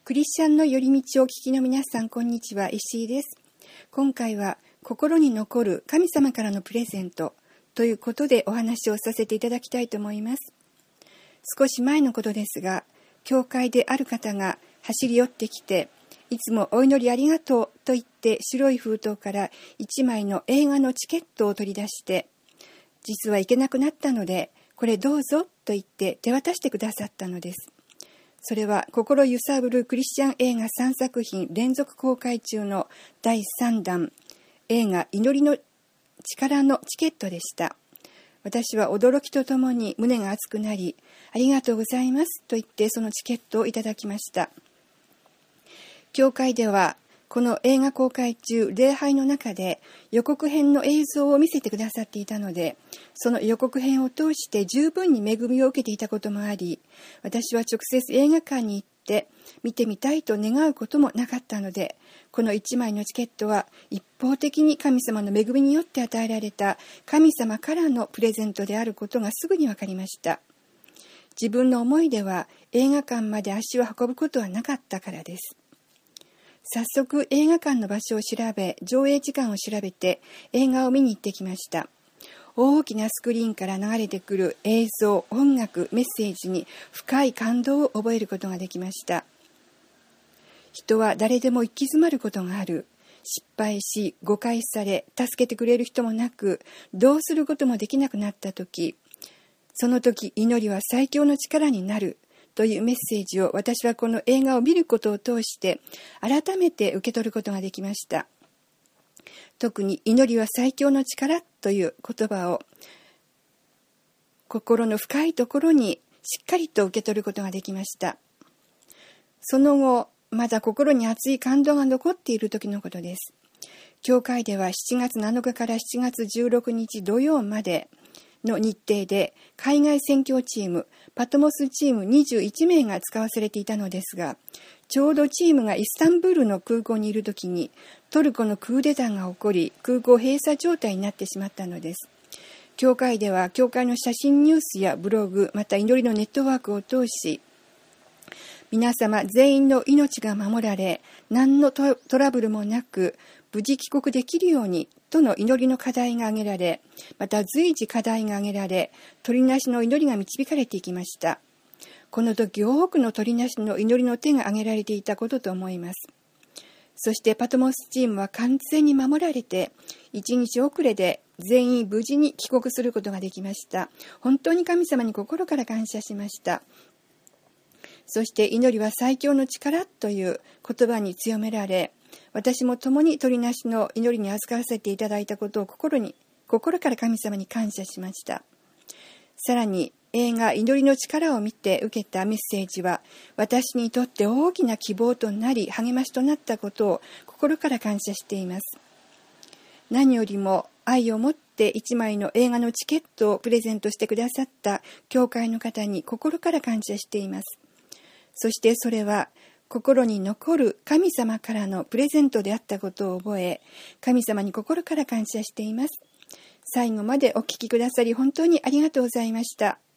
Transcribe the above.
クリスチャンの寄り道をお聞きの皆さん、こんにちは。石井です。今回は心に残る神様からのプレゼントということでお話をさせていただきたいと思います。少し前のことですが、教会である方が走り寄ってきて、いつもお祈りありがとうと言って白い封筒から1枚の映画のチケットを取り出して、実は行けなくなったので、これどうぞと言って手渡してくださったのです。それは心揺さぶるクリスチャン映画3作品連続公開中の第3弾映画祈りの力のチケットでした。私は驚きとともに胸が熱くなり、ありがとうございますと言ってそのチケットをいただきました。教会ではこの映画公開中、礼拝の中で予告編の映像を見せてくださっていたので、その予告編を通して十分に恵みを受けていたこともあり、私は直接映画館に行って見てみたいと願うこともなかったので、この1枚のチケットは一方的に神様の恵みによって与えられた神様からのプレゼントであることがすぐに分かりました。自分の思いでは映画館まで足を運ぶことはなかったからです。早速映画館の場所を調べ、上映時間を調べて映画を見に行ってきました。大きなスクリーンから流れてくる映像、音楽、メッセージに深い感動を覚えることができました。人は誰でも行き詰まることがある。失敗し、誤解され、助けてくれる人もなく、どうすることもできなくなった時、その時祈りは最強の力になる。というメッセージを私はこの映画を見ることを通して改めて受け取ることができました。特に祈りは最強の力という言葉を心の深いところにしっかりと受け取ることができました。その後、まだ心に熱い感動が残っている時のことです。教会では7月7日から7月16日土曜までの日程で海外宣教チームパトモスチーム21名が使わされていたのですが、ちょうどチームがイスタンブールの空港にいるときにトルコのクーデターが起こり、空港閉鎖状態になってしまったのです。教会では教会の写真ニュースやブログ、また祈りのネットワークを通し、皆様全員の命が守られ、何のトラブルもなく無事帰国できるようにとの祈りの課題が挙げられ、また随時課題が挙げられ、取りなしの祈りが導かれていきました。この時多くの取りなしの祈りの手が挙げられていたことと思います。そしてパトモスチームは完全に守られて、1日遅れで全員無事に帰国することができました。本当に神様に心から感謝しました。そして祈りは最強の力という言葉に強められ、私も共に取りなしの祈りに預からせていただいたことを心から神様に感謝しました。さらに映画祈りの力を見て受けたメッセージは私にとって大きな希望となり励ましとなったことを心から感謝しています。何よりも愛を持って1枚の映画のチケットをプレゼントしてくださった教会の方に心から感謝しています。そしてそれは心に残る神様からのプレゼントであったことを覚え、神様に心から感謝しています。最後までお聞きくださり本当にありがとうございました。